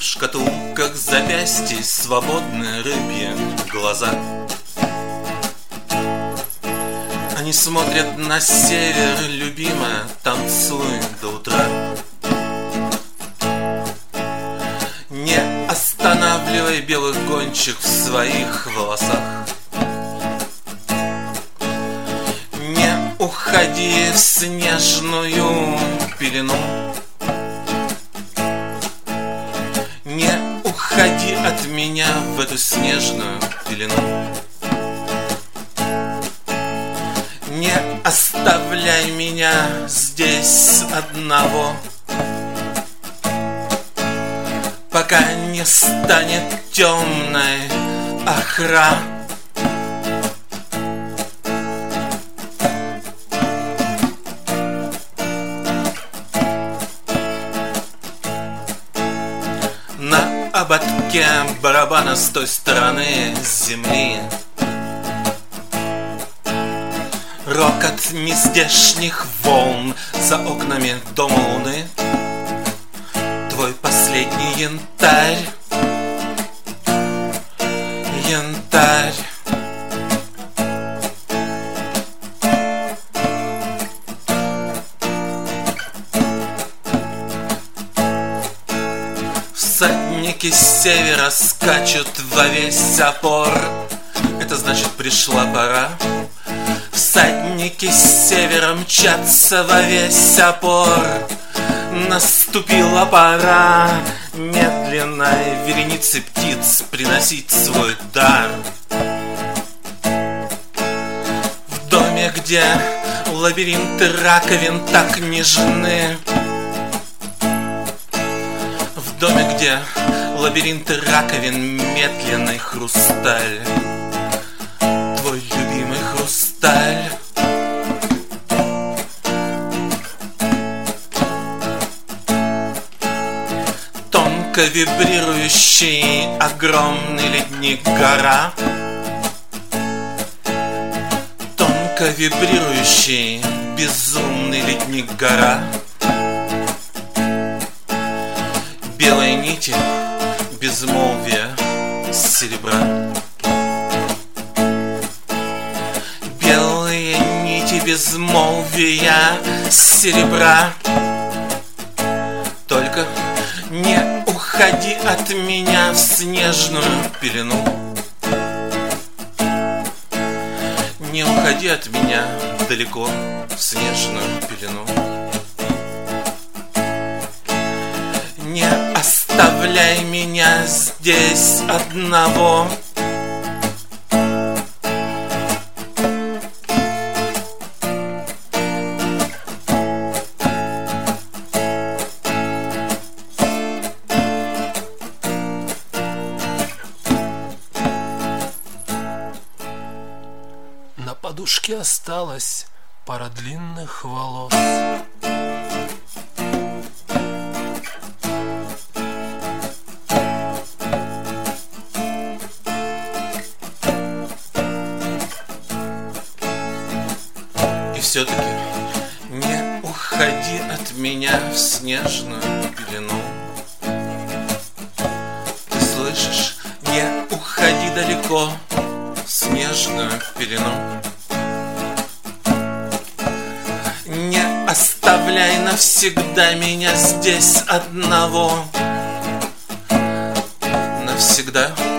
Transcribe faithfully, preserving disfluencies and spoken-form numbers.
В шкатулках запястья свободны рыбьи глаза. Они смотрят на север, любимая, танцуй до утра. Не останавливай белых гончих в своих волосах. Не уходи в снежную пелену. Не уходи от меня в эту снежную пелену. Не оставляй меня здесь одного, пока не станет темной охра. На ободке барабана с той стороны земли рокот нездешних волн за окнами дома луны. Твой последний янтарь, янтарь. Всадники с севера скачут во весь опор. Это значит, пришла пора. Всадники с севера мчатся во весь опор. Наступила пора медленной веренице птиц приносить свой дар. В доме, где лабиринты раковин так нежны, в доме, где лабиринты раковин медленный хрусталь, твой любимый хрусталь. Тонко вибрирующий огромный ледник гора, тонко вибрирующий безумный ледник гора. Белые нити безмолвия серебра. Белые нити безмолвия серебра. Только не уходи от меня в снежную пелену. Не уходи от меня далеко в снежную пелену. Не оставляй меня здесь одного. На подушке осталась пара длинных волос. И все-таки не уходи от меня в снежную пелену. Ты слышишь? Не уходи далеко в снежную пелену. Не оставляй навсегда меня здесь одного. Навсегда.